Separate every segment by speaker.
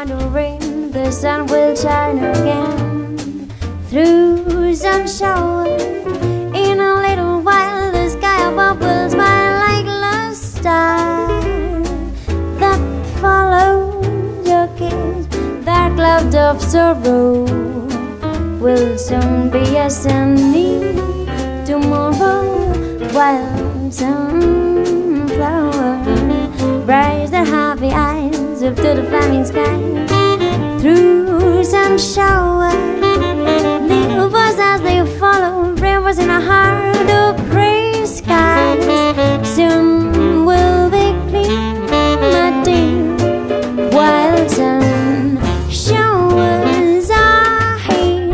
Speaker 1: mind will rain, the sun will shine again. Through some shower, in a little while the sky above will smile like a star that follows your kiss. That cloud of sorrow will soon be ascending tomorrow, while sunflower raise their happy eyes up to the flaming sky. Through some shower, rivers as they follow, rivers in a heart of gray skies. Soon will be clean, my dear, while sun showers are here.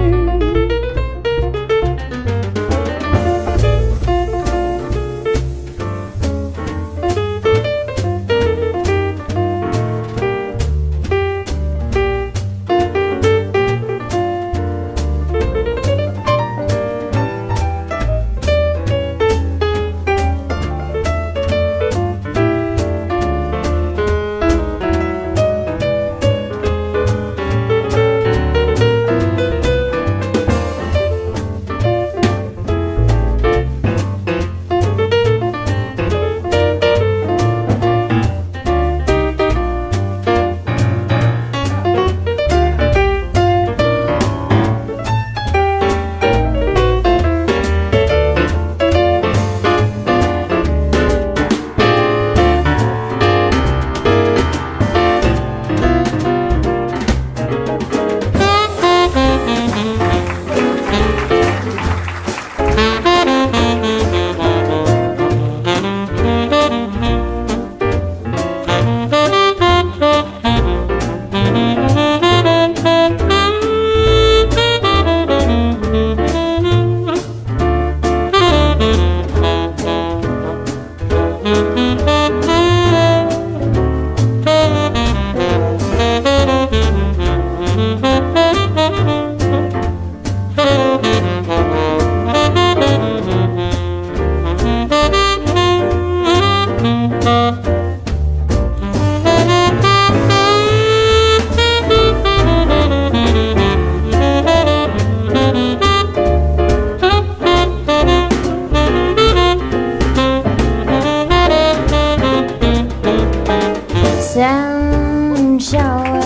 Speaker 1: Sun shower,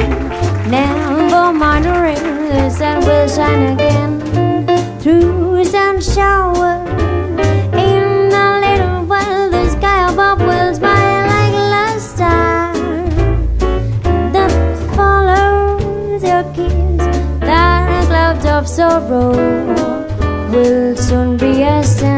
Speaker 1: never mind the rain, the sun will shine again. Through sun shower, in a little while the sky above will smile like a star that follows your kiss. That cloud of sorrow will soon be a sun.